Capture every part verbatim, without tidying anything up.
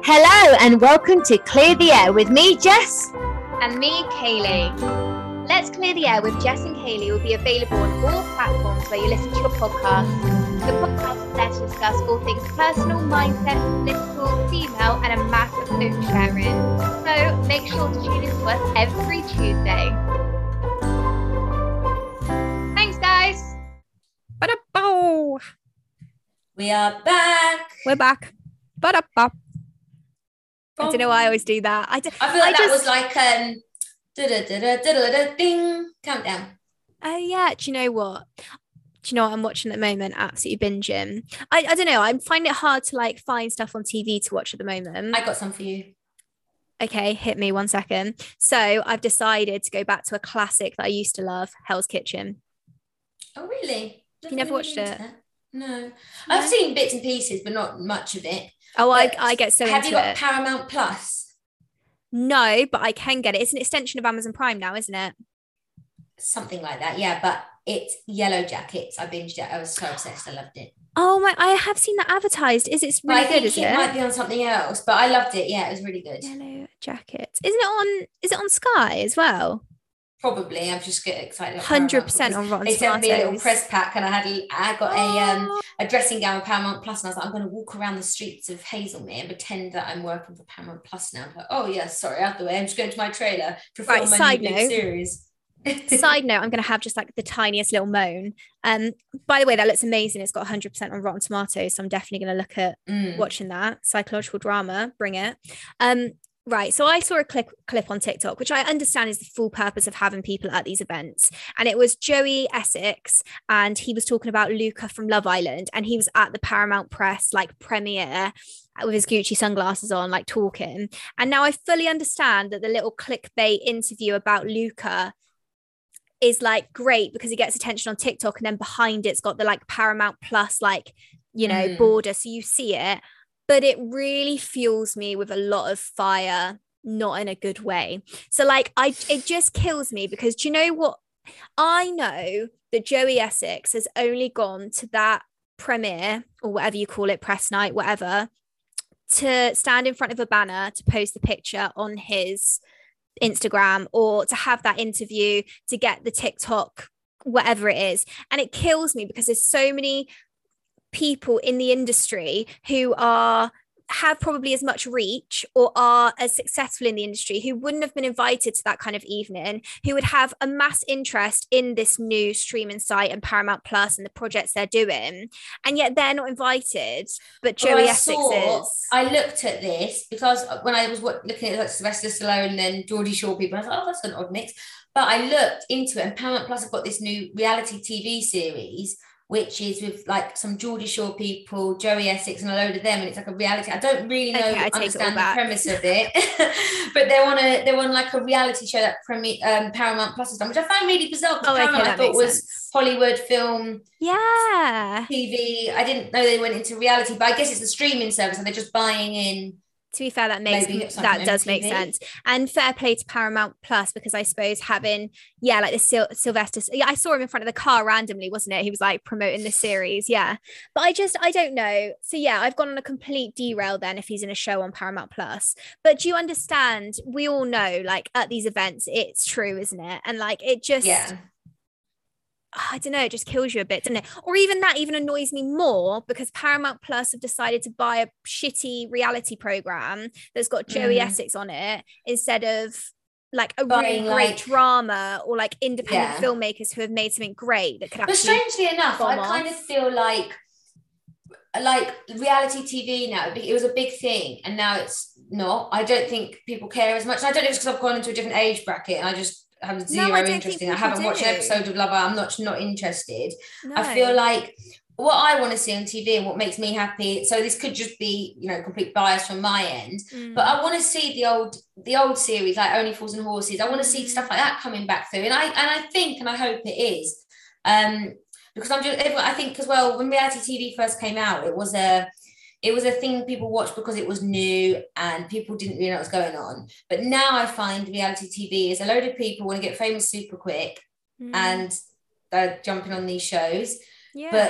Hello and welcome to Clear the Air with me, Jess. And me, Kaylee. Let's Clear the Air with Jess and Kaylee will be available on all platforms where you listen to your podcast. The podcast is there to discuss all things personal, mindset, political, female, and a massive book sharing. So make sure to tune in to us every Tuesday. Thanks, guys. Ba-da-bow. We are back. We're back. Ba-da-ba. I don't know why I always do that. I, do, I feel like I that just... was like um, da-da-da-da-da-da-da, ding, countdown. Oh yeah, do you know what? Do you know what I'm watching at the moment? Absolutely binging. I, I don't know. I'm finding it hard to like find stuff on T V to watch at the moment. I got some for you. Okay, hit me one second. So I've decided to go back to a classic that I used to love, Hell's Kitchen. Oh really? You never watched it? That. No. I've seen bits and pieces, but not much of it. Oh, I, I get so have into you got it. Paramount Plus? No, but I can get it. It's an extension of Amazon Prime now, isn't it? Something like that, yeah. But it's Yellow Jackets. I binged it. I was so obsessed. I loved it. Oh my! I have seen that advertised. Is it really I good? think Is it, it might be on something else, but I loved it. Yeah, it was really good. Yellow Jackets. Isn't it on? Is it on Sky as well? Probably. I'm just getting excited. Hundred percent on Rotten They sent Tomatoes. me a little press pack, and I had I got oh. a um a dressing gown with Paramount Plus, and I was like, I'm going to walk around the streets of Hazelmere and pretend that I'm working for Paramount Plus now. Like, oh yeah, sorry, out the way. I'm just going to my trailer to film right, my side new note, big series. Side note, I'm going to have just like the tiniest little moan. Um, by the way, that looks amazing. It's got one hundred percent on Rotten Tomatoes, so I'm definitely going to look at mm. watching that. Psychological drama, bring it. Um. Right, so I saw a clip clip on TikTok, which I understand is the full purpose of having people at these events. And it was Joey Essex, and he was talking about Luca from Love Island, and he was at the Paramount Press like premiere with his Gucci sunglasses on, like talking. And now I fully understand that the little clickbait interview about Luca is like great because he gets attention on TikTok, and then behind it's got the like Paramount Plus, like, you know, mm. border, so you see it. But it really fuels me with a lot of fire, not in a good way. So like, I, it just kills me because do you know what? I know that Joey Essex has only gone to that premiere or whatever you call it, press night, whatever, to stand in front of a banner to post the picture on his Instagram or to have that interview, to get the TikTok, whatever it is. And it kills me because there's so many people in the industry who are have probably as much reach or are as successful in the industry who wouldn't have been invited to that kind of evening, who would have a mass interest in this new streaming site and Paramount Plus and the projects they're doing, and yet they're not invited, but Joey well, I Essex saw, is. I looked at this because when I was looking at like Sylvester Stallone and Geordie Shore people, I was like, oh, that's an odd mix. But I looked into it, and Paramount Plus have got this new reality T V series which is with like some Geordie Shore people, Joey Essex and a load of them, and it's like a reality. I don't really know, okay, understand the premise of it, but they're on a they're on like a reality show that Premier, um, Paramount Plus has done, which I found really bizarre because oh, Paramount okay, I thought was sense. Hollywood film, yeah, T V. I didn't know they went into reality, but I guess it's a streaming service and they're just buying in. To be fair, that makes that does make sense, and fair play to Paramount Plus because I suppose having yeah like the Sil- Sylvester yeah I saw him in front of the car randomly, wasn't it? He was like promoting the series, yeah. But I just I don't know. So yeah, I've gone on a complete derail then if he's in a show on Paramount Plus. But do you understand? We all know like at these events it's true, isn't it? And like it just yeah. I don't know, it just kills you a bit, doesn't it? Or even that even annoys me more because Paramount Plus have decided to buy a shitty reality program that's got Joey mm. Essex on it instead of like a Buying, really great like, drama or like independent yeah. filmmakers who have made something great that could actually. But strangely enough, I kind off. of feel like like reality T V now, it was a big thing and now it's not. I don't think people care as much. I don't know if it's because I've gone into a different age bracket and I just have zero no, interest in. I haven't do. watched an episode of Love Island. I'm not not interested. No. I feel like what I want to see on T V and what makes me happy. So this could just be, you know, complete bias from my end. Mm. But I want to see the old the old series like Only Fools and Horses. I want to see mm. stuff like that coming back through. And I and I think and I hope it is. Um, because I'm just I think as well when reality T V first came out, it was a It was a thing people watched because it was new and people didn't really know what was going on. But now I find reality T V is a load of people want to get famous super quick mm. and they're jumping on these shows. Yeah. But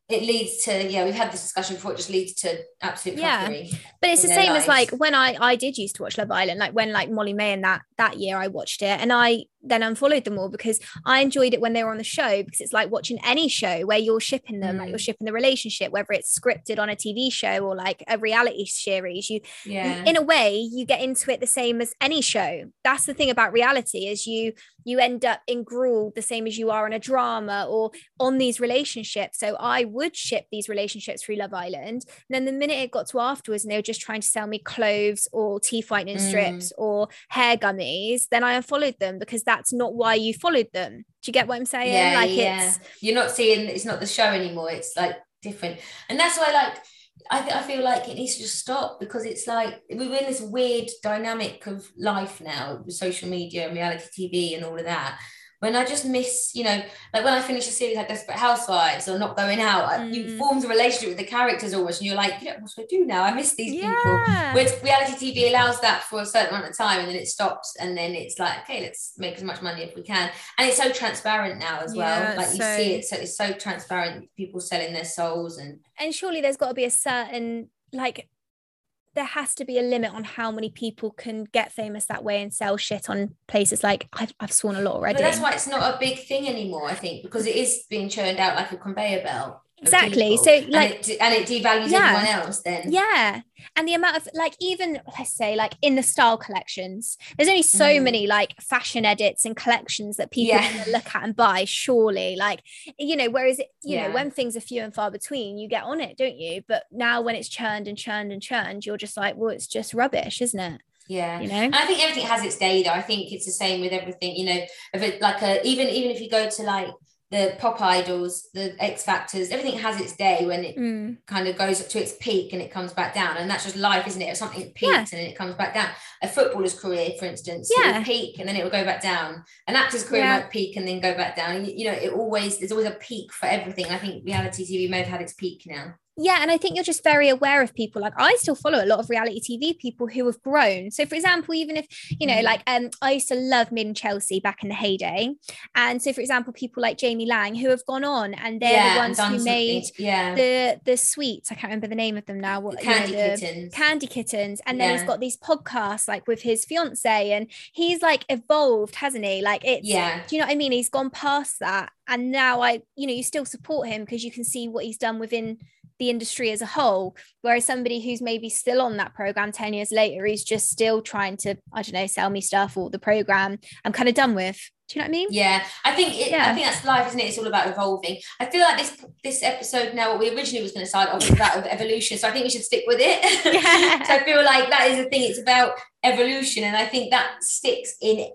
it leads to, yeah, we've had this discussion before, it just leads to absolute yeah fuckery. But it's the same lives. as like when I I did used to watch Love Island, like when like Molly May and that that year I watched it, and I then unfollowed them all because I enjoyed it when they were on the show, because it's like watching any show where you're shipping them, mm. like you're shipping the relationship, whether it's scripted on a T V show or like a reality series. You, yeah. in a way, you get into it the same as any show. That's the thing about reality, is you you end up enthralled the same as you are in a drama or on these relationships. So I would ship these relationships through Love Island, and then the minute it got to afterwards and they were just trying to sell me clothes or teeth whitening mm. strips or hair gummies, then I unfollowed them, because that's not why you followed them. Do you get what I'm saying? Yeah, like yeah. it's you're not seeing, it's not the show anymore, it's like different. And that's why like I, th- I feel like it needs to just stop, because it's like we're in this weird dynamic of life now with social media and reality T V and all of that, when I just miss, you know, like when I finish a series like Desperate Housewives or Not Going Out, mm. you formed a relationship with the characters almost, and you're like, you know, what do I do now? I miss these yeah. people. Whereas reality T V allows that for a certain amount of time, and then it stops, and then it's like, okay, let's make as much money if we can. And it's so transparent now as well. Yeah, like you so... see it, so it's so transparent, people selling their souls. And and surely there's got to be a certain, like, there has to be a limit on how many people can get famous that way and sell shit on places like, I've, I've sworn a lot already. But that's why it's not a big thing anymore, I think, because it is being churned out like a conveyor belt. Exactly. So like, and it, and it devalues yeah. everyone else then. Yeah. And the amount of like, even let's say like in the style collections, there's only so mm. many like fashion edits and collections that people yeah. can look at and buy, surely. Like, you know, whereas, it, you yeah. know, when things are few and far between, you get on it, don't you? But now when it's churned and churned and churned, you're just like, well, it's just rubbish, isn't it? Yeah, you know, and I think everything has its day though. I think it's the same with everything, you know, if it like a even even if you go to like the pop idols, the X Factors, everything has its day when it mm. kind of goes to its peak and it comes back down, and that's just life, isn't it? If something peaks yeah. and then it comes back down. A footballer's career, for instance, yeah. it will peak and then it will go back down. An actor's career yeah. might peak and then go back down. You, you know, it always there's always a peak for everything. I think reality T V may have had its peak now. Yeah, and I think you're just very aware of people. Like I still follow a lot of reality T V people who have grown. So for example, even if, you know, mm. like um, I used to love Made in Chelsea back in the heyday. And so for example, people like Jamie Lang who have gone on and they're yeah, the ones who made yeah. the the sweets. I can't remember the name of them now. What, the Candy you know, the Kittens. Candy Kittens. And then yeah. he's got these podcasts like with his fiance, and he's like evolved, hasn't he? Like it's, yeah. do you know what I mean? He's gone past that. And now I, you know, you still support him because you can see what he's done within the industry as a whole, whereas somebody who's maybe still on that program ten years later is just still trying to, I don't know, sell me stuff, or the program I'm kind of done with. Do you know what I mean? Yeah, I think it, yeah. I think that's life, isn't it? It's all about evolving. I feel like this this episode now, what we originally was going to start off was about evolution, so I think we should stick with it. Yeah. So I feel like that is the thing. It's about evolution, and I think that sticks in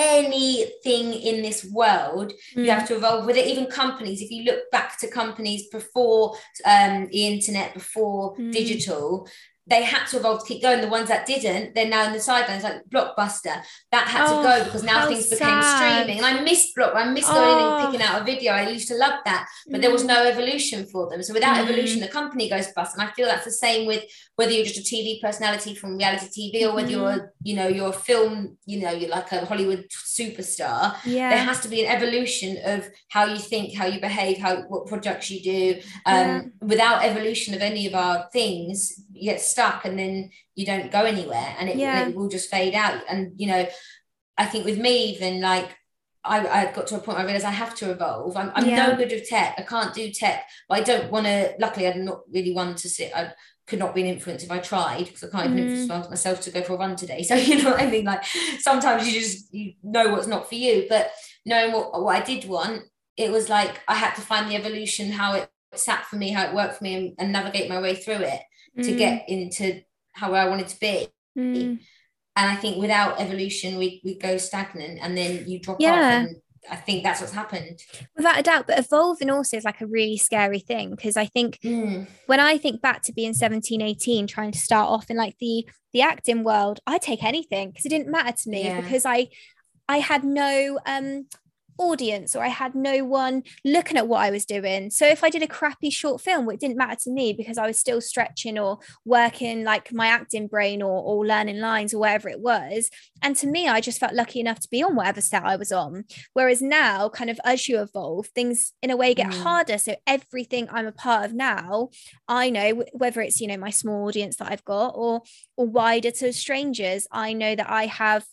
anything in this world. Mm. You have to evolve with it. Even companies, if you look back to companies before um the internet, before mm. digital, they had to evolve to keep going. The ones that didn't, they're now in the sidelines, like Blockbuster. That had oh, to go because now things sad. became streaming. And I missed Block. I missed going oh. in and picking out a video. I used to love that, but mm. there was no evolution for them. So without mm. evolution, the company goes bust. And I feel that's the same with whether you're just a T V personality from reality T V, or whether mm. you're, you know, you're a film, you know, you're like a Hollywood superstar. Yeah. There has to be an evolution of how you think, how you behave, how what projects you do. Um, yeah. Without evolution of any of our things, you get stuck and then you don't go anywhere, and it, yeah. it will just fade out. And you know, I think with me, even like I, I got to a point where I realized I have to evolve. I'm, I'm yeah. no good with tech. I can't do tech, but I don't want to. Luckily, I'm not really one to sit. I could not be an influence if I tried, because I can't even mm. influence myself to go for a run today. So you know what I mean. Like sometimes you just you know what's not for you. But knowing what what I did want, it was like I had to find the evolution, how it sat for me, how it worked for me, and, and navigate my way through it mm. to get into how I wanted to be. Mm. And I think without evolution, we we go stagnant, and then you drop yeah. off. And I think that's what's happened. Without a doubt. But evolving also is like a really scary thing, because I think mm. when I think back to being seventeen, eighteen, trying to start off in like the the acting world, I'd take anything because it didn't matter to me yeah. because I I had no um audience, or I had no one looking at what I was doing. So if I did a crappy short film, it didn't matter to me because I was still stretching or working like my acting brain, or, or learning lines or whatever it was. And to me, I just felt lucky enough to be on whatever set I was on. Whereas now, kind of as you evolve, things in a way get mm. harder. So everything I'm a part of now, I know whether it's, you know, my small audience that I've got or or wider to strangers, I know that I have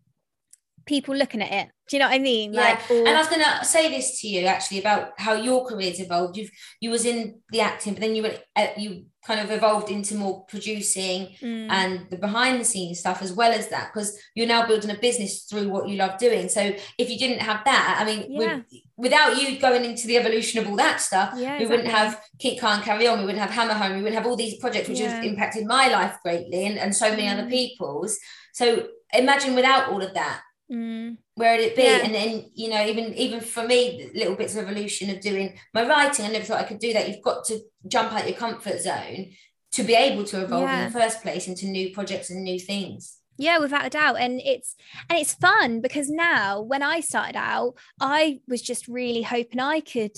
people looking at it. Do you know what I mean? Yeah. Like, or... and I was going to say this to you actually about how your career's evolved. You've you was in the acting, but then you went uh, you kind of evolved into more producing mm. and the behind the scenes stuff as well as that, because you're now building a business through what you love doing. So if you didn't have that, I mean, yeah. we, without you going into the evolution of all that stuff, yeah, we exactly. wouldn't have Keep Calm Carry On, we wouldn't have Hammer Home, we wouldn't have all these projects which yeah. have impacted my life greatly and, and so many mm. other people's. So imagine without all of that. Mm. Where would it be? Yeah. And then, you know, even even for me, little bits of evolution of doing my writing, I never thought I could do that. You've got to jump out your comfort zone to be able to evolve yeah. in the first place into new projects and new things. Yeah, without a doubt. And it's and it's fun because now when I started out, I was just really hoping I could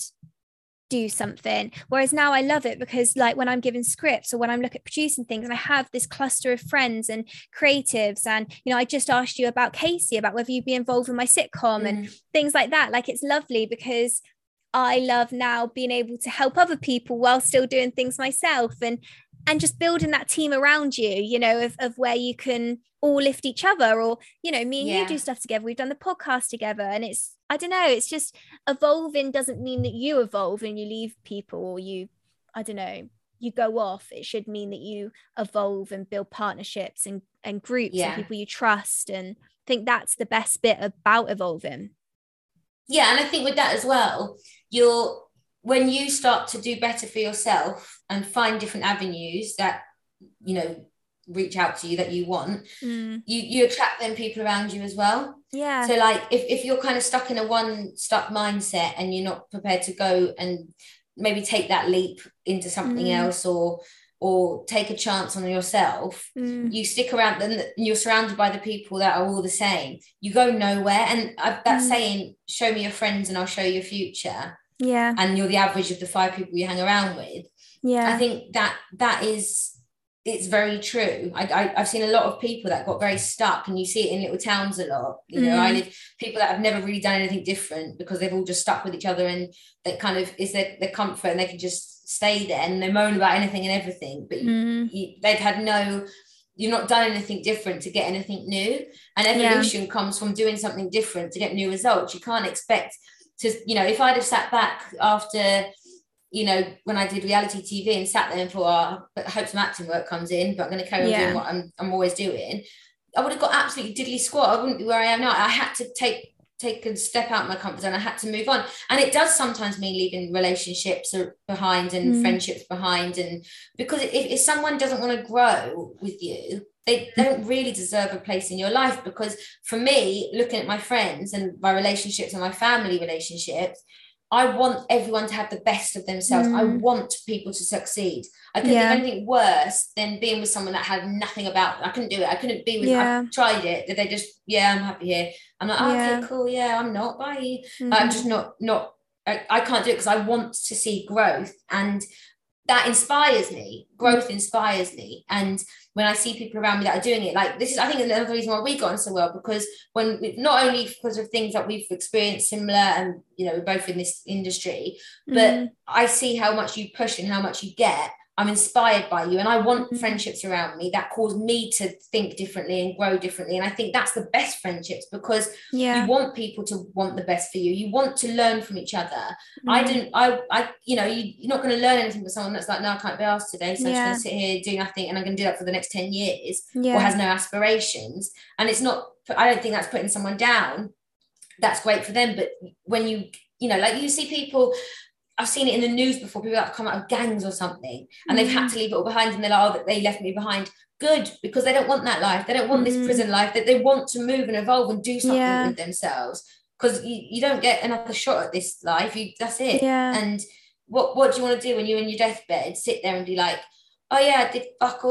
do something, whereas now I love it because like when I'm given scripts or when I'm looking at producing things and I have this cluster of friends and creatives, and you know, I just asked you about Casey, about whether you'd be involved in my sitcom mm. and things like that. Like, it's lovely because I love now being able to help other people while still doing things myself, and and just building that team around you, you know, of, of where you can all lift each other, or, you know, me and yeah. you do stuff together. We've done the podcast together, and it's, I don't know, it's just evolving doesn't mean that you evolve and you leave people, or you, I don't know, you go off. It should mean that you evolve and build partnerships and, and groups yeah. and people you trust. And I think that's the best bit about evolving. Yeah. And I think with that as well, you're, when you start to do better for yourself and find different avenues that, you know, reach out to you that you want, mm. you you attract them people around you as well. Yeah. So like if, if you're kind of stuck in a one stuck mindset and you're not prepared to go and maybe take that leap into something mm. else, or or take a chance on yourself, mm. you stick around and you're surrounded by the people that are all the same, you go nowhere. And I've, that mm. saying, show me your friends and I'll show you your future. Yeah. And you're the average of the five people you hang around with. Yeah. I think that that is, it's very true. I, I, I've seen a lot of people that got very stuck, and you see it in little towns a lot. You know, mm. I live, people that have never really done anything different because they've all just stuck with each other, and that kind of is their, their comfort, and they can just stay there and they moan about anything and everything. But mm. you, you, they've had no, you've not done anything different to get anything new. And evolution yeah. comes from doing something different to get new results. You can't expect to, you know, if I'd have sat back after, you know, when I did reality T V and sat there and thought, oh, I hope some acting work comes in, but I'm going to carry on yeah. doing what I'm, I'm always doing, I would have got absolutely diddly squat. I wouldn't be where I am now. I had to take take a step out of my comfort zone. I had to move on. And it does sometimes mean leaving relationships behind and mm. friendships behind. And because if, if someone doesn't want to grow with you, they don't really deserve a place in your life. Because for me, looking at my friends and my relationships and my family relationships, I want everyone to have the best of themselves. Mm. I want people to succeed. I couldn't yeah. think of anything worse than being with someone that had nothing about, I couldn't do it. I couldn't be with, yeah. I tried it. Did they just, yeah, I'm happy here. I'm like, oh, yeah. okay, cool. Yeah, I'm not, bye. Mm-hmm. I'm just not, not, I, I can't do it because I want to see growth. And that inspires me. Growth inspires me. And when I see people around me that are doing it, like this is, I think another reason why we got on so well, because when we, not only because of things that we've experienced similar, and you know, we're both in this industry, but mm. I see how much you push and how much you get. I'm inspired by you, and I want mm. friendships around me that cause me to think differently and grow differently. And I think that's the best friendships, because yeah. you want people to want the best for you. You want to learn from each other. Mm. I didn't, I, I, you know, you, you're not going to learn anything from someone that's like, no, I can't be asked today, so yeah. I'm just going to sit here, do nothing, and I'm going to do that for the next ten years, yeah. or has no aspirations. And it's not, I don't think that's putting someone down. That's great for them. But when you, you know, like you see people, I've seen it in the news before, people that come out of gangs or something, and mm. they've had to leave it all behind, and they're like, oh, that they left me behind. Good, because they don't want that life. They don't want mm. this prison life. That they want to move and evolve and do something yeah. with themselves, because you, you don't get another shot at this life. You, that's it. Yeah. And what, what do you want to do when you're in your deathbed? Sit there and be like, oh yeah, I did fuck all.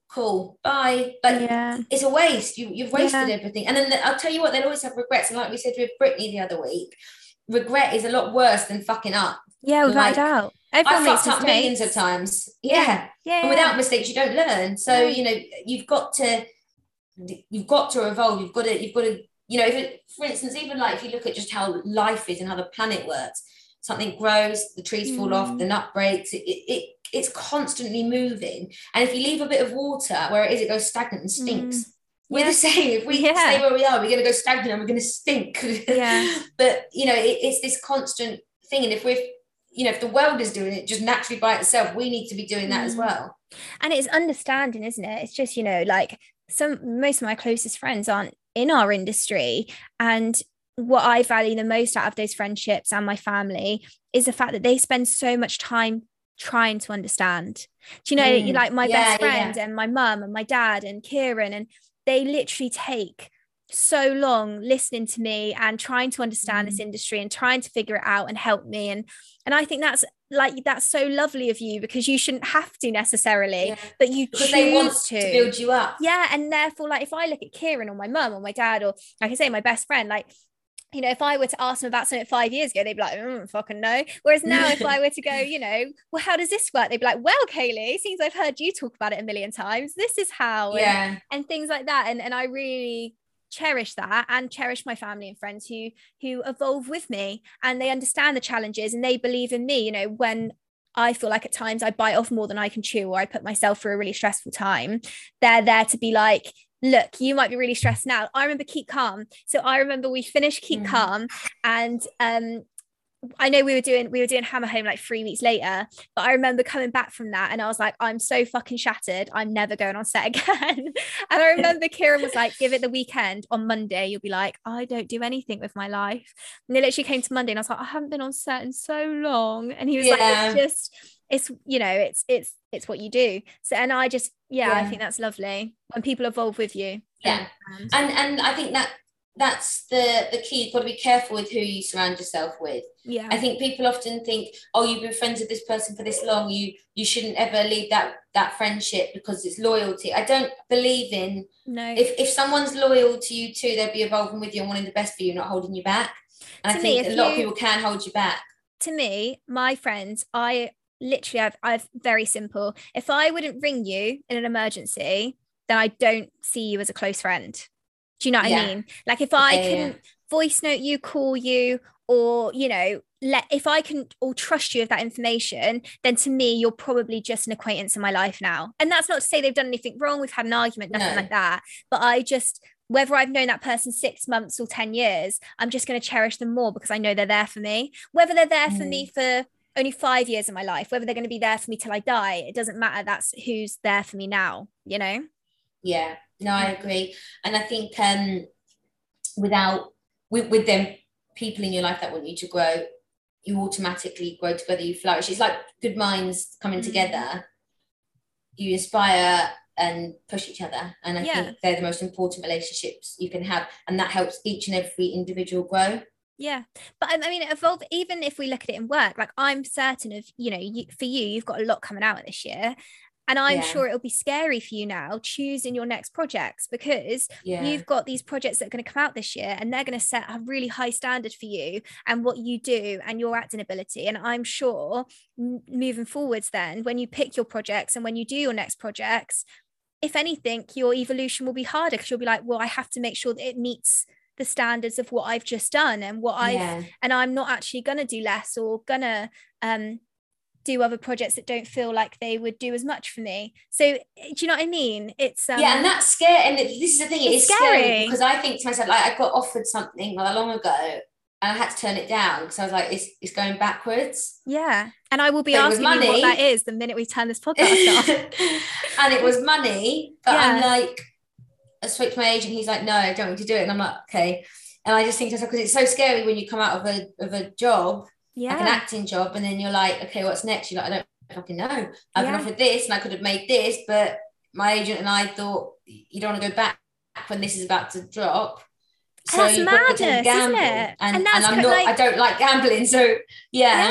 cool, bye. Like, yeah. it's a waste. You, you've wasted Yeah. everything. And then the, I'll tell you what, they'll always have regrets. And like we said with Brittany the other week, regret is a lot worse than fucking up. Yeah, without like, a doubt. Everyone I makes fucked up mistakes. millions of times. Yeah. Yeah. yeah and without mistakes, you don't learn. So, no. you know, you've got to, you've got to evolve. You've got to, you've got to, you know, if it, for instance, even like if you look at just how life is and how the planet works, something grows, the trees fall mm. off, the nut breaks, it, it, it it's constantly moving. And if you leave a bit of water where it is, it goes stagnant and stinks. Mm. We're yeah. the same. If we yeah. stay where we are, we're going to go stagnant and we're going to stink. Yeah. But, you know, it, it's this constant thing. And if we're, you know, if the world is doing it just naturally by itself, we need to be doing that mm. as well. And it's understanding, isn't it? It's just, you know, like some, most of my closest friends aren't in our industry. And what I value the most out of those friendships and my family is the fact that they spend so much time trying to understand. Do you know, mm. like my yeah, best friend yeah. and my mum and my dad and Kieran, and they literally take so long listening to me and trying to understand mm. this industry and trying to figure it out and help me. And and I think that's like, that's so lovely of you, because you shouldn't have to necessarily, yeah. but you because choose they want to. to build you up. Yeah. And therefore, like if I look at Kieran or my mum or my dad, or like I say, my best friend, like, you know, if I were to ask them about something five years ago, they'd be like, mm, fucking no. Whereas now if I were to go, you know, well, how does this work? They'd be like, well, Kaylee, since I've heard you talk about it a million times, this is how, yeah. and, and things like that. And, and I really cherish that, and cherish my family and friends who, who evolve with me, and they understand the challenges and they believe in me. You know, when I feel like at times I bite off more than I can chew, or I put myself through a really stressful time, they're there to be like, look, you might be really stressed now. I remember Keep Calm. So I remember we finished Keep mm. Calm, and um, I know we were doing we were doing Hammer Home like three weeks later, but I remember coming back from that and I was like, I'm so fucking shattered. I'm never going on set again. And I remember Kieran was like, give it the weekend. On Monday, you'll be like, I don't do anything with my life. And they literally came to Monday and I was like, I haven't been on set in so long. And he was yeah. like, it's just, it's, you know, it's, it's, it's what you do. So, and I just, yeah, yeah. I think that's lovely when people evolve with you. Yeah. And, and I think that that's the the key. You've got to be careful with who you surround yourself with. Yeah. I think people often think, oh, you've been friends with this person for this long, you you shouldn't ever leave that that friendship because it's loyalty. I don't believe in no if, if someone's loyal to you too, they'll be evolving with you and wanting the best for you, not holding you back. And to I think me, a lot you, of people can hold you back. To me, my friends, I literally I've I've very simple. If I wouldn't ring you in an emergency, then I don't see you as a close friend. Do you know what yeah. I mean? Like if I yeah, can yeah. voice note you, call you, or, you know, let if I can or trust you with that information, then to me, you're probably just an acquaintance in my life now. And that's not to say they've done anything wrong. We've had an argument, nothing no. like that. But I just, whether I've known that person six months or ten years, I'm just going to cherish them more because I know they're there for me. Whether they're there mm. for me for only five years of my life, whether they're going to be there for me till I die, it doesn't matter. That's who's there for me now, you know? Yeah. No, I agree. And I think um, without, with, with them people in your life that want you to grow, you automatically grow together, you flourish. It's like good minds coming mm. together. You inspire and push each other. And I yeah. think they're the most important relationships you can have. And that helps each and every individual grow. Yeah. But I mean, evolve, even if we look at it in work, like I'm certain of, you know, you, for you, you've got a lot coming out this year. And I'm yeah. sure it'll be scary for you now choosing your next projects because yeah. you've got these projects that are going to come out this year and they're going to set a really high standard for you and what you do and your acting ability. And I'm sure m- moving forwards then, when you pick your projects and when you do your next projects, if anything, your evolution will be harder because you'll be like, well, I have to make sure that it meets the standards of what I've just done and what I've, yeah. and I'm not actually going to do less or gonna, um, do other projects that don't feel like they would do as much for me. So do you know what I mean? It's um, yeah, and that's scary. And this is the thing, it's, it's scary. scary because I think to myself, like I got offered something not long ago and I had to turn it down because I was like, it's it's going backwards. Yeah, and I will be but asking you what that is the minute we turn this podcast off. And it was money, but yeah. I'm like, I spoke to my agent. He's like, no, I don't want to do it, and I'm like, okay. And I just think to myself, because it's so scary when you come out of a of a job. Yeah. Like an acting job, and then you're like, okay, what's next? You're like, I don't fucking know. I've yeah. been offered this and I could have made this, but my agent and I thought you don't want to go back when this is about to drop. So that's madness, isn't it? And, and, and I'm not, like, I don't like gambling. So yeah. Yeah.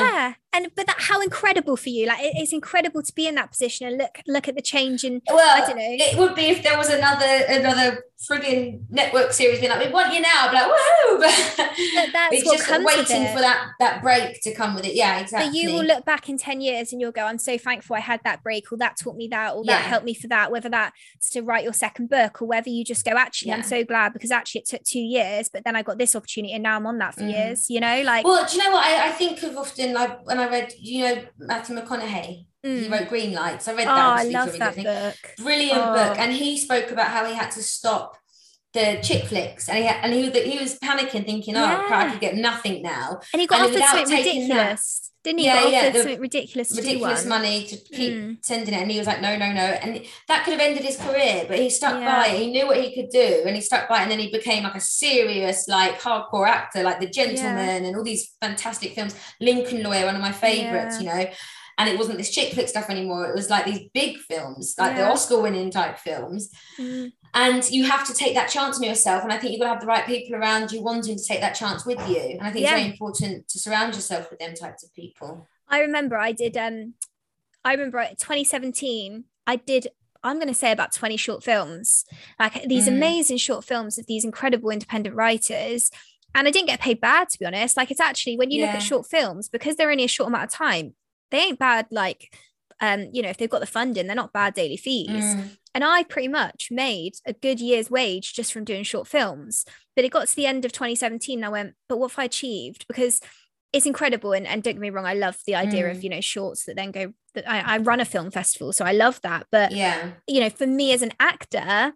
And but that how incredible for you. Like it, it's incredible to be in that position and look look at the change. And well, I don't know. It would be if there was another another frigging network series being like, we want you now. I'd be like, woohoo! But that's it's what just comes waiting with it. for that that break to come with it. Yeah, exactly. But you will look back in ten years and you'll go, I'm so thankful I had that break, or that taught me that, or that Yeah. helped me for that, whether that's to write your second book, or whether you just go, actually, Yeah. I'm so glad because actually it took two years, but then I got this opportunity and now I'm on that for Mm. years, you know, like. Well, do you know what I, I think of often, like when I read, you know, Matthew McConaughey, Mm. he wrote Green Lights. I read Oh, that. I obviously, love it's a that really book. good thing. Brilliant Oh. book. And he spoke about how he had to stop the chick flicks, and he had, and he was he was panicking, thinking, "Oh, Yeah. crap, I could get nothing now." And he got And offered without something taking ridiculous, didn't he? Yeah, He got yeah, offered the something ridiculous to ridiculous do one. money to keep Mm. sending it, and he was like, "No, no, no," and that could have ended his career, but he stuck Yeah. by it. He knew what he could do, and he stuck by it, and then he became like a serious, like hardcore actor, like The Gentleman, and all these fantastic films. Lincoln Lawyer, one of my favorites, Yeah. you know. And it wasn't this chick flick stuff anymore. It was like these big films, like Yeah. the Oscar-winning type films. Mm. And you have to take that chance on yourself. And I think you've got to have the right people around you wanting to take that chance with you. And I think Yeah. it's very important to surround yourself with them types of people. I remember I did, um, I remember twenty seventeen, I did, I'm going to say about twenty short films, like these Mm. amazing short films of these incredible independent writers. And I didn't get paid bad, to be honest. Like it's actually, when you look Yeah. at short films, because they're only a short amount of time, they ain't bad. Like, um, you know, if they've got the funding, they're not bad daily fees. Mm. And I pretty much made a good year's wage just from doing short films. But it got to the end of twenty seventeen and I went, but what have I achieved? Because it's incredible. And, and don't get me wrong, I love the idea Mm. of, you know, shorts that then go, that I, I run a film festival. So I love that. But, Yeah. you know, for me as an actor,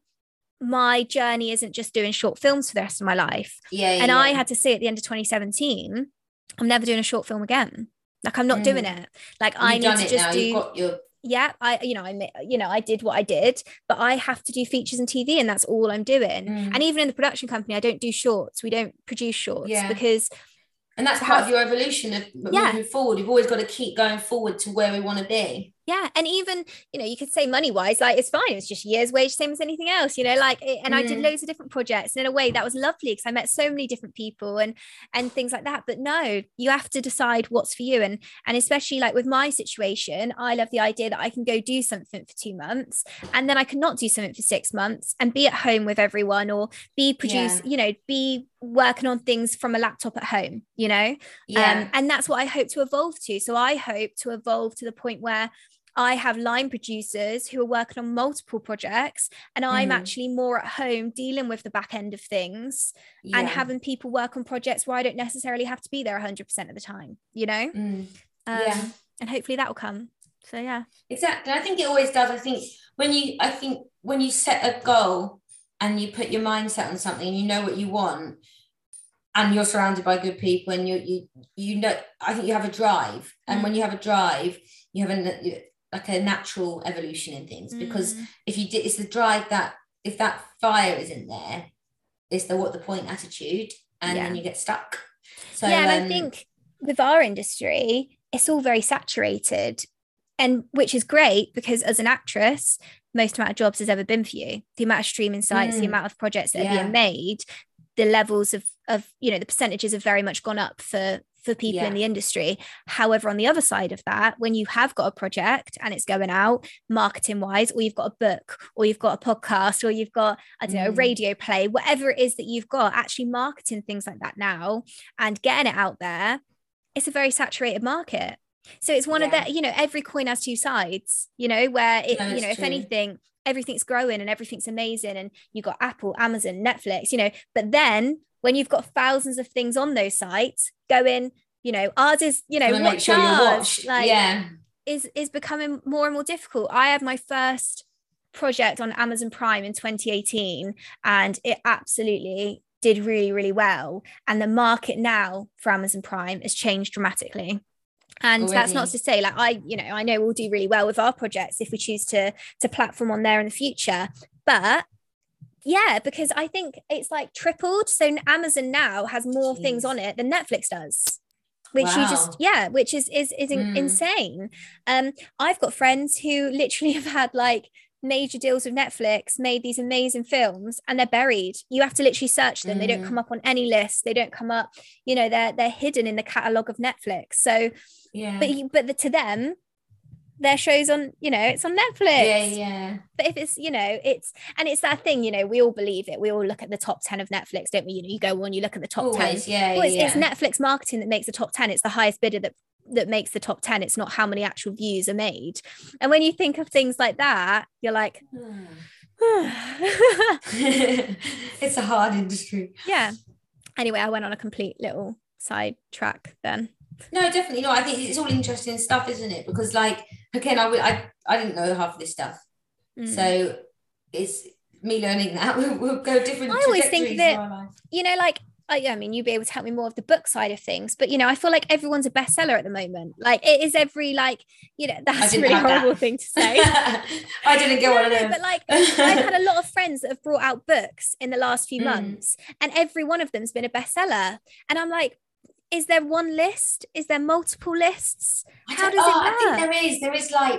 my journey isn't just doing short films for the rest of my life. Yeah. And yeah. I had to say at the end of twenty seventeen, I'm never doing a short film again. Like I'm not Mm. doing it. Like I You've need done to it just now. do. You've got your Yeah, I, you know, I, ma- you know, I did what I did, but I have to do features and T V, and that's all I'm doing. Mm. And even in the production company, I don't do shorts. We don't produce shorts Yeah. because and that's to part have- of your evolution of Yeah. moving forward. You've always got to keep going forward to where we want to be. yeah, and even, you know, you could say money wise, like it's fine. It's just year's wage, same as anything else, you know, like, it, and I did Mm. loads of different projects. And in a way that was lovely because I met so many different people and, and things like that. But no, you have to decide what's for you. And, and especially like with my situation, I love the idea that I can go do something for two months and then I can not do something for six months and be at home with everyone or be produce, Yeah. you know, be working on things from a laptop at home, you know? Yeah. Um, and that's what I hope to evolve to. So I hope to evolve to the point where I have line producers who are working on multiple projects and I'm Mhm. actually more at home dealing with the back end of things and Yeah. having people work on projects where I don't necessarily have to be there one hundred percent of the time, you know? Mm. Um, Yeah. And hopefully that will come. So, yeah. Exactly. I think it always does. I think when you, I think when you set a goal and you put your mindset on something and you know what you want and you're surrounded by good people and you, you, you know, I think you have a drive. And Mm. when you have a drive, you have a, like a natural evolution in things because Mm. if you did, it's the drive that, if that fire isn't there, it's the what the point attitude and Yeah. then you get stuck. So yeah, and I um, think with our industry, it's all very saturated, and which is great because as an actress, most amount of jobs has ever been for you. The amount of streaming sites, the Mm. amount of projects that are Yeah. being made, the levels of of you know the percentages have very much gone up for for people Yeah. in the industry. However, on the other side of that, when you have got a project and it's going out marketing wise, or you've got a book, or you've got a podcast, or you've got, I don't know, a Mm. radio play, whatever it is that you've got, actually marketing things like that now and getting it out there, it's a very saturated market. So it's one of Yeah. the, you know, every coin has two sides, you know, where it, No, you it's know, if true. anything, everything's growing and everything's amazing and you've got Apple, Amazon, Netflix, you know, but then when you've got thousands of things on those sites going, you know, ours is, you know, Gotta make watch sure you're ours, watched. like, yeah. is is becoming more and more difficult. I had my first project on Amazon Prime in twenty eighteen and it absolutely did really, really well. And the market now for Amazon Prime has changed dramatically. And that's not Already. to say, like, I, you know, I know we'll do really well with our projects if we choose to to platform on there in the future. But yeah, because I think it's like tripled. So Amazon now has more Jeez. things on it than Netflix does. Which you just, Wow. yeah, which is is is in- Mm. insane. Um, I've got friends who literally have had like major deals with Netflix, made these amazing films, and they're buried. You have to literally search them. Mm. They don't come up on any list. They don't come up, you know, they're they're hidden in the catalogue of Netflix. So yeah, but but the, to them, their show's on, you know, it's on Netflix. Yeah, yeah. But if it's, you know, it's, and it's that thing, you know, we all believe it. We all look at the top ten of Netflix, don't we? You know, you go on, you look at the top Always, ten. Yeah, well, it's, yeah. it's Netflix marketing that makes the top ten. It's the highest bidder that that makes the top ten. It's not how many actual views are made. And when you think of things like that, you're like, it's a hard industry. Yeah. Anyway, I went on a complete little side track then. No, definitely not. I think it's all interesting stuff, isn't it? Because, like, again, I I, I didn't know half of this stuff, mm. so it's me learning that. We'll, we'll go different. I always think that, you know, like, I, I mean, you'd be able to help me more of the book side of things, but, you know, I feel like everyone's a bestseller at the moment. Like, it is every, like, you know, that's a really horrible that. thing to say. I didn't go on it. But, like, I've had a lot of friends that have brought out books in the last few mm. months, and every one of them's been a bestseller. And I'm like, is there one list? Is there multiple lists? How does oh, it work? I think there is. There is, like,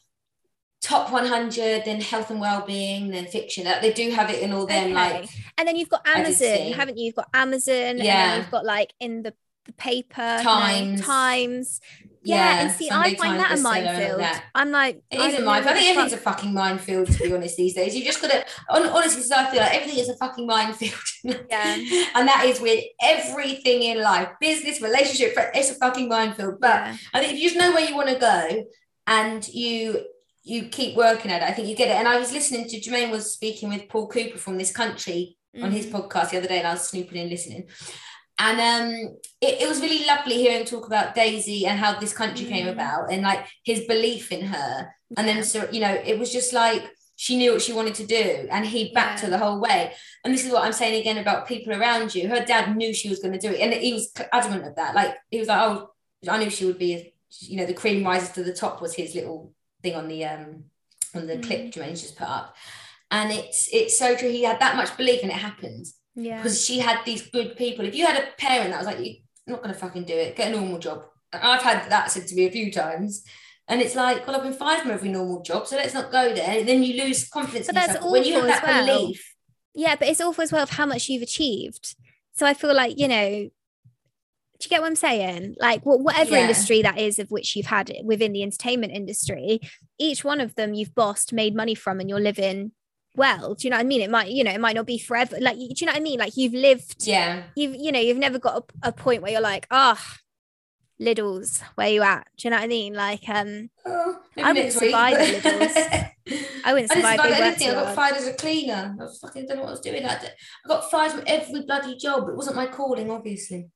top one hundred, then health and well-being, then fiction. They do have it in all them, okay. like. And then you've got Amazon, haven't you? You've got Amazon, yeah. and then you've got, like, in the, the paper, Times, no, Times. Yeah, yeah, and see, Sunday I find that a minefield. I'm like, it is a minefield. I think everything's a fucking minefield, to be honest, these days. You just gotta, honestly, because I feel like everything is a fucking minefield. Yeah. And that is with everything in life, business, relationship, it's a fucking minefield. But yeah. I think if you just know where you want to go and you you keep working at it, I think you get it. And I was listening to, Jermaine was speaking with Paul Cooper from This Country mm. on his podcast the other day, and I was snooping and listening. And um, it, it was really lovely hearing him talk about Daisy and how This Country mm. came about, and like his belief in her. And yeah. then, so, you know, it was just like she knew what she wanted to do, and he backed yeah. her the whole way. And this is what I'm saying again about people around you. Her dad knew she was going to do it, and he was adamant of that. Like, he was like, oh, I knew she would be, you know, the cream rises to the top was his little thing on the um on the mm. clip Jermaine's just put up. And it's it's so true. He had that much belief, and it happened. Yeah. Because she had these good people. If you had a parent that was like, you're not going to fucking do it, get a normal job. I've had that said to me a few times. And it's like, well, I've been fired from every normal job, so let's not go there. And then you lose confidence but in that's yourself. When you have that well. belief. Yeah, but it's awful as well of how much you've achieved. So I feel like, you know, do you get what I'm saying? Like, whatever yeah. industry that is of which you've had within the entertainment industry, each one of them you've bossed, made money from, and you're living well. Do you know what I mean? It might, you know, it might not be forever. Like, do you know what I mean? Like, you've lived, yeah. You've, you know, you've never got a, a point where you're like, ah, oh, Lidl's, where you at? Do you know what I mean? Like, um, oh, I wouldn't survive at Lidl's. I wouldn't survive. I didn't survive anything. I got fired as a cleaner. I was fucking don't know what I was doing. I, I got fired from every bloody job. It wasn't my calling, obviously.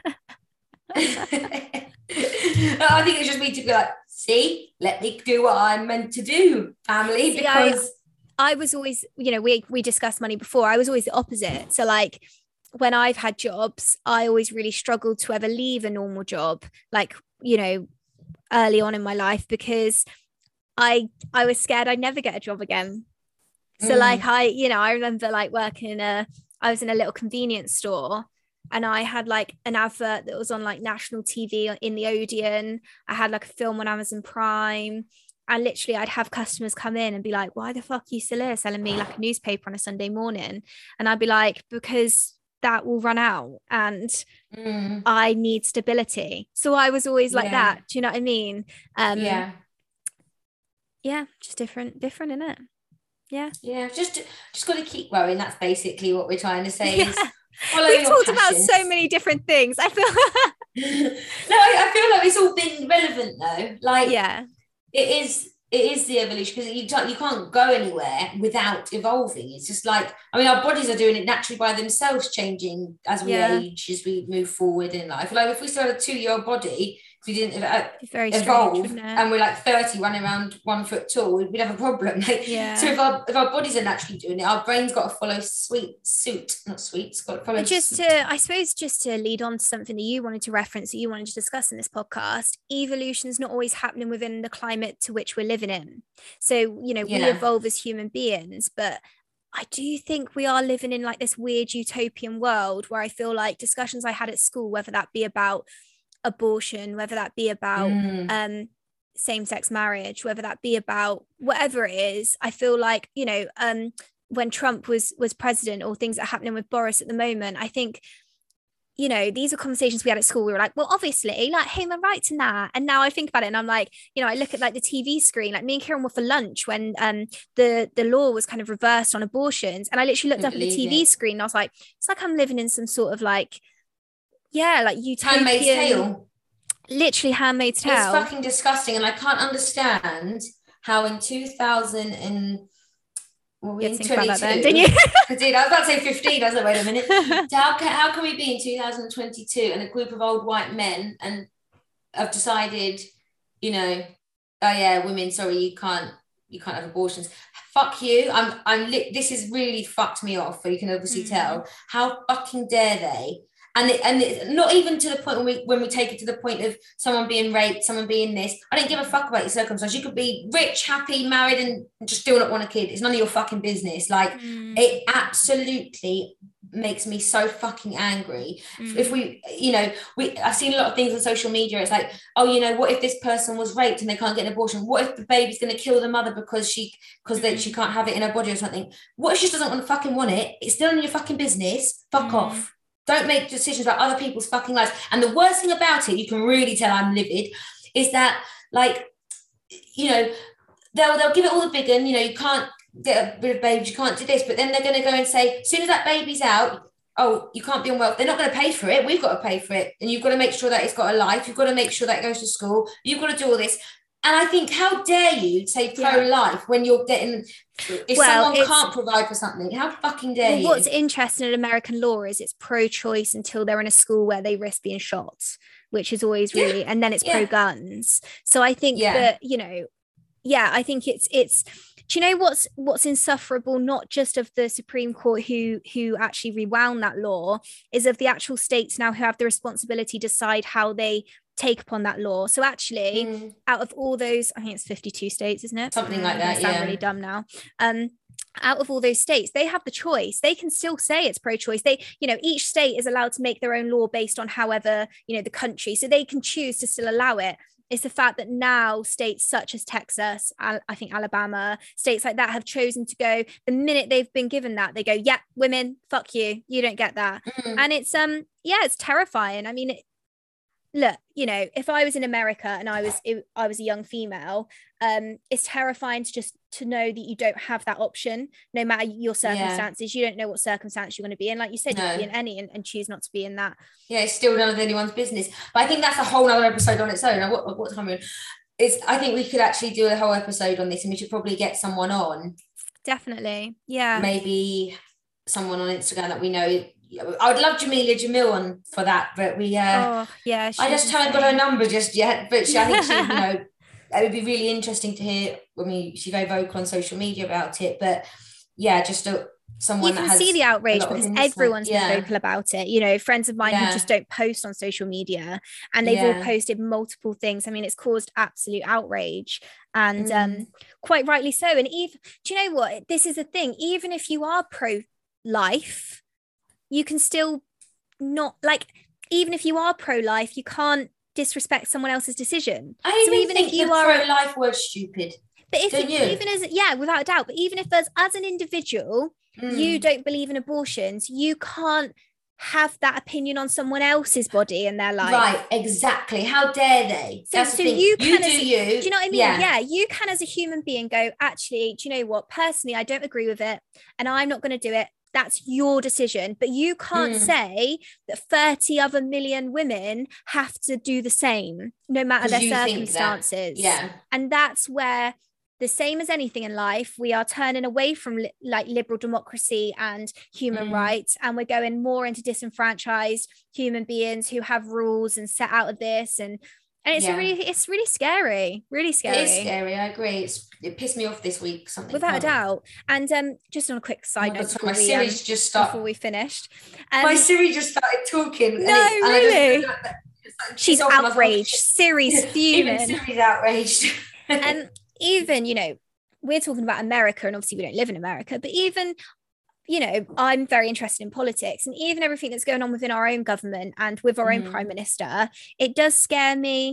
I think it's just me to be like, see, let me do what I'm meant to do, family, see, because I, I was always, you know, we we discussed money before. I was always the opposite. So like when I've had jobs, I always really struggled to ever leave a normal job, like, you know, early on in my life, because I I was scared I'd never get a job again. So mm. like I, you know, I remember like working in a, I was in a little convenience store, and I had like an advert that was on like national T V in the Odeon. I had like a film on Amazon Prime, and literally I'd have customers come in and be like, why the fuck are you still here selling me like a newspaper on a Sunday morning? And I'd be like, because that will run out and mm. I need stability. So I was always like yeah. that. Do you know what I mean? Um, yeah. Yeah, just different, different, innit? Yeah. Yeah, just just got to keep growing. That's basically what we're trying to say. Yeah. Is We've talked passions. About so many different things. I feel no, I, I feel like it's all been relevant though. Like, yeah, it is. It is the evolution, because you can't, you can't go anywhere without evolving. It's just like, I mean, our bodies are doing it naturally by themselves, changing as we yeah. age, as we move forward in life. Like if we still had a two-year-old body, if we didn't uh, very evolve, strange, and we're like thirty running around one foot tall, we'd have a problem. Like, yeah. So if our if our bodies are naturally doing it, our brain's got to follow sweet suit, not sweet. It's got to follow. But just suit. to, I suppose, just to lead on to something that you wanted to reference, that you wanted to discuss in this podcast, evolution is not always happening within the climate to which we're living in. So, you know, yeah. we evolve as human beings, but I do think we are living in like this weird utopian world where I feel like discussions I had at school, whether that be about abortion, whether that be about mm. um same-sex marriage, whether that be about whatever it is. I feel like, you know, um, when Trump was was president, or things that are happening with Boris at the moment, I think, you know, these are conversations we had at school. We were like, well, obviously, like, human rights and that. And now I think about it and I'm like, you know, I look at like the T V screen, like me and Kieran were for lunch when um the, the law was kind of reversed on abortions. And I literally looked up at the T V it. screen and I was like, it's like I'm living in some sort of like, yeah, like utopian. Handmaid's Tale. Literally Handmaid's Tale. It's fucking disgusting. And I can't understand how in two thousand and well, we in twenty-two. Then, didn't you? I did. I was about to say fifteen. I was like, wait a minute. So how can, how can we be in two thousand twenty-two and a group of old white men and have decided, you know, oh yeah, women, sorry, you can't, you can't have abortions. Fuck you. I'm, I'm. Li- this has really fucked me off. You can obviously mm-hmm. tell. How fucking dare they? And it, and it, not even to the point when we when we take it to the point of someone being raped, someone being this. I don't give a fuck about your circumstances. You could be rich, happy, married, and just still not want a kid. It's none of your fucking business. Like mm. it absolutely makes me so fucking angry. Mm. If we, you know, we I've seen a lot of things on social media. It's like, oh, you know, what if this person was raped and they can't get an abortion? What if the baby's going to kill the mother because she because mm. she can't have it in her body or something? What if she just doesn't want to fucking want it? It's still in your fucking business. Fuck mm. off. Don't make decisions about other people's fucking lives. And the worst thing about it, you can really tell I'm livid, is that, like, you know, they'll they'll give it all the big one, you know, you can't get rid of babies, you can't do this, but then they're going to go and say, as soon as that baby's out, oh, you can't be on welfare. They're not going to pay for it. We've got to pay for it. And you've got to make sure that it's got a life. You've got to make sure that it goes to school. You've got to do all this. And I think, how dare you say pro-life yeah. when you're getting, if well, someone can't provide for something, how fucking dare well, you? What's interesting in American law is it's pro-choice until they're in a school where they risk being shot, which is always really, yeah. and then it's yeah. pro-guns. So I think yeah. that, you know, yeah, I think it's, it's, do you know what's, what's insufferable, not just of the Supreme Court who, who actually rewound that law, is of the actual states now who have the responsibility to decide how they take upon that law. So actually mm. out of all those, I think it's fifty-two states, isn't it? Something like that. I sound yeah. really dumb now. Um, out of all those states, they have the choice. They can still say it's pro-choice. They, you know, each state is allowed to make their own law based on however, you know, the country. So they can choose to still allow it. It's the fact that now states such as Texas, I think Alabama, states like that have chosen to go, the minute they've been given that, they go, yeah, women, fuck you. You don't get that. Mm. And it's, um, yeah, it's terrifying. I mean, it, look, you know, if I was in America and I was it, I was a young female, um, it's terrifying to just to know that you don't have that option, no matter your circumstances. Yeah. You don't know what circumstance you're going to be in. Like you said, no. you could be in any and, and choose not to be in that. Yeah, it's still none of anyone's business. But I think that's a whole other episode on its own. Now, what, what time are we? It's, I think we could actually do a whole episode on this, and we should probably get someone on. Definitely, yeah. Maybe someone on Instagram that we know. I would love Jameela Jamil on for that, but we uh oh, yeah I just haven't got her number just yet, but she, I think she, you know, it would be really interesting to hear. I mean, she's very vocal on social media about it, but yeah, just a, someone you can that has see the outrage because everyone's yeah. been vocal about it. You know, friends of mine yeah. who just don't post on social media, and they've yeah. all posted multiple things. I mean, it's caused absolute outrage, and mm. um quite rightly so. And even, do you know what, this is the thing, even if you are pro-life, you can still not, like, even if you are pro-life, you can't disrespect someone else's decision. I so even, even think if you the are pro-life word's stupid. But if don't you, you? even as yeah, without a doubt. But even if as as an individual, mm. you don't believe in abortions, you can't have that opinion on someone else's body and their life. Right, exactly. How dare they? So, so you can, you as, do you. Do you know what I mean? Yeah. yeah, you can as a human being go, actually, do you know what? Personally, I don't agree with it, and I'm not going to do it. That's your decision, but you can't mm. say that thirty other million women have to do the same, no matter their circumstances. That, yeah. And that's where, the same as anything in life, we are turning away from li- like liberal democracy and human mm. rights, and we're going more into disenfranchised human beings who have rules and set out of this, and and it's yeah. really it's really scary, really scary. It is scary. I agree. It's, it pissed me off this week. Something without a doubt. And um, just on a quick side oh note, my we, Siri's um, just start- before we finished, um, my Siri just started talking. No, and it, really. And just, she's outraged. Siri's fuming. Even Siri's outraged. And even, you know, we're talking about America, and obviously we don't live in America, but even, you know, I'm very interested in politics, and even everything that's going on within our own government and with our mm. own prime minister, it does scare me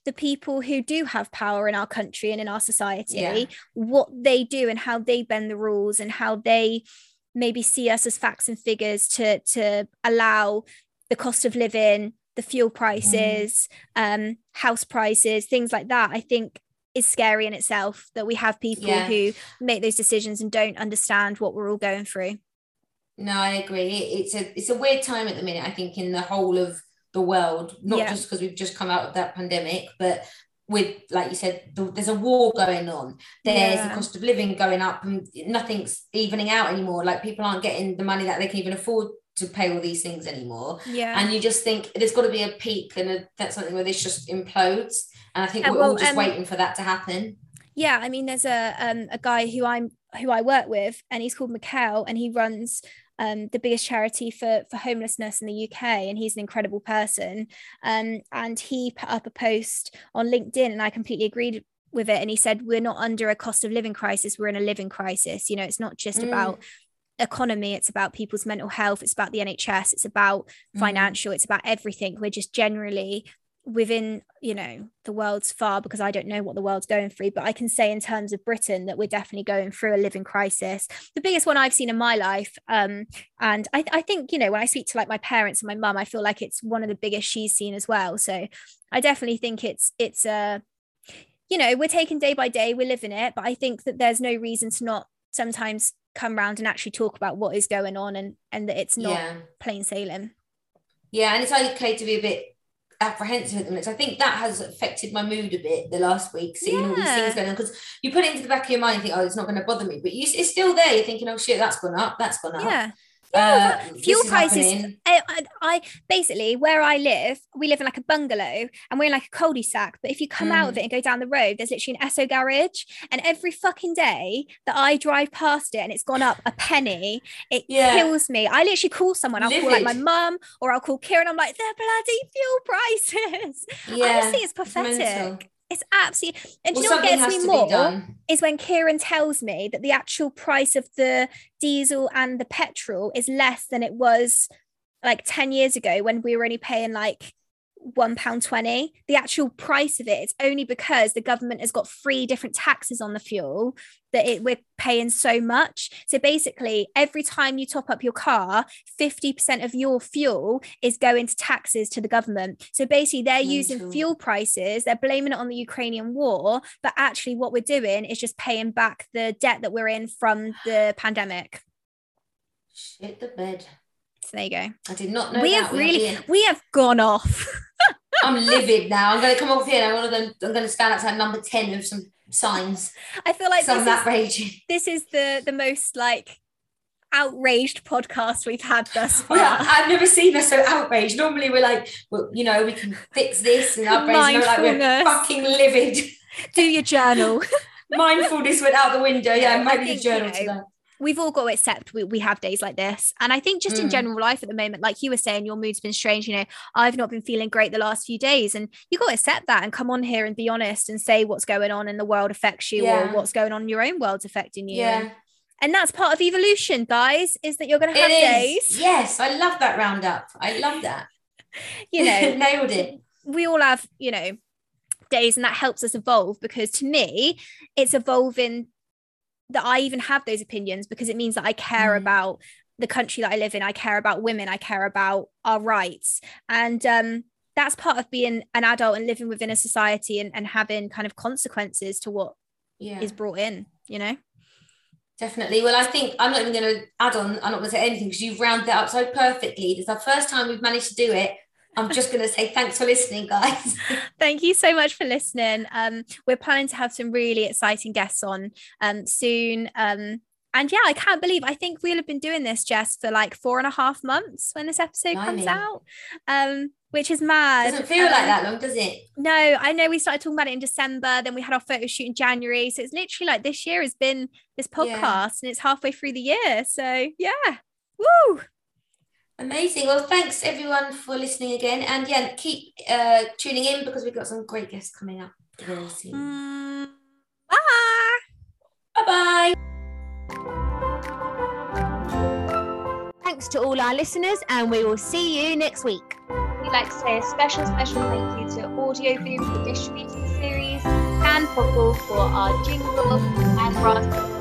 the people who do have power in our country and in our society, yeah. what they do and how they bend the rules and how they maybe see us as facts and figures to to allow the cost of living, the fuel prices, mm. um, house prices, things like that, I think is scary in itself, that we have people yeah. who make those decisions and don't understand what we're all going through. No, I agree. It's a it's a weird time at the minute, I think, in the whole of the world, not yeah. just because we've just come out of that pandemic, but with, like you said, the, there's a war going on. There's yeah. the cost of living going up and nothing's evening out anymore. Like, people aren't getting the money that they can even afford to pay all these things anymore. Yeah. And you just think there's got to be a peak and a, that's something where this just implodes. And I think uh, we're well, all just um, waiting for that to happen. Yeah, I mean, there's a um a guy who I'm who I work with, and he's called Mikhail, and he runs um the biggest charity for for homelessness in the U K, and he's an incredible person. Um, and he put up a post on LinkedIn, and I completely agreed with it. And he said, we're not under a cost of living crisis, we're in a living crisis. You know, it's not just mm. about economy, it's about people's mental health, it's about the N H S, it's about mm. financial, it's about everything. We're just generally within, you know, the world's far, because I don't know what the world's going through, but I can say in terms of Britain that we're definitely going through a living crisis, the biggest one I've seen in my life. Um, and I, I think, you know, when I speak to like my parents and my mum, I feel like it's one of the biggest she's seen as well. So I definitely think it's it's a uh, you know, we're taking day by day, we're living it, but I think that there's no reason to not sometimes come round and actually talk about what is going on, and and that it's not yeah. plain sailing. Yeah, and it's okay to be a bit apprehensive at the minute. I think that has affected my mood a bit the last week, seeing yeah. all these things going on, because you put it into the back of your mind and think, oh, it's not going to bother me, but you, it's still there. You're thinking, oh shit, that's gone up, that's gone up. Yeah. Yeah, uh, fuel prices. I, I, I basically, where I live, we live in like a bungalow and we're in like a cul-de-sac. But if you come mm. out of it and go down the road, there's literally an Esso garage. And every fucking day that I drive past it and it's gone up a penny, it yeah. kills me. I literally call someone. I'll Livid. call like my mum, or I'll call Kieran. I'm like, they're bloody fuel prices. Yeah, I just think it's pathetic. It's It's absolutely, and well, you know what gets me more is when Kieran tells me that the actual price of the diesel and the petrol is less than it was like ten years ago when we were only paying like one pound twenty. The actual price of it, it's only because the government has got three different taxes on the fuel that it, we're paying so much. So basically, every time you top up your car, fifty percent of your fuel is going to taxes to the government. So basically, they're Mental. using fuel prices, they're blaming it on the Ukrainian war, but actually what we're doing is just paying back the debt that we're in from the pandemic. Shit the bed. So there you go. I did not know we that. Have really, we have gone off. I'm livid now. I'm going to come off here and I'm going to, I'm going to stand outside number ten of some signs. I feel like some this, is, this is the, the most like outraged podcast we've had thus far. Yeah, I've never seen us so outraged. Normally we're like, well, you know, we can fix this, and our brains are like, we're fucking livid. Do your journal. Mindfulness went out the window. Yeah, maybe the journal you know, today. We've all got to accept we, we have days like this. And I think just mm. in general life at the moment, like you were saying, your mood's been strange. You know, I've not been feeling great the last few days. And you got to accept that and come on here and be honest and say what's going on in the world affects you yeah. or what's going on in your own world's affecting you. Yeah. And, and that's part of evolution, guys, is that you're going to have it days. Is. Yes, I love that roundup. I love that. You know, nailed it. We all have, you know, days, and that helps us evolve, because to me, it's evolving that I even have those opinions, because it means that I care mm. about the country that I live in. I care about women. I care about our rights. And um, that's part of being an adult and living within a society, and, and having kind of consequences to what yeah. is brought in, you know? Definitely. Well, I think I'm not even going to add on. I'm not going to say anything because you've rounded that up so perfectly. It's our first time we've managed to do it. I'm just going to say thanks for listening, guys. Thank you so much for listening. Um, we're planning to have some really exciting guests on um, soon. Um, and yeah, I can't believe, I think we'll have been doing this, Jess, for like four and a half months when this episode Blimey. comes out, um, which is mad. Doesn't feel um, like that long, does it? No, I know we started talking about it in December, then we had our photo shoot in January. So it's literally like this year has been this podcast yeah. and it's halfway through the year. So yeah, woo! Amazing. Well, thanks everyone for listening again, and yeah, keep uh, tuning in because we've got some great guests coming up very soon. Mm, bye. Bye bye. Thanks to all our listeners, and we will see you next week. we'd like to say a special, special thank you to Audio Boom for distributing the series, Dan Popple for our jingle, and Raspberry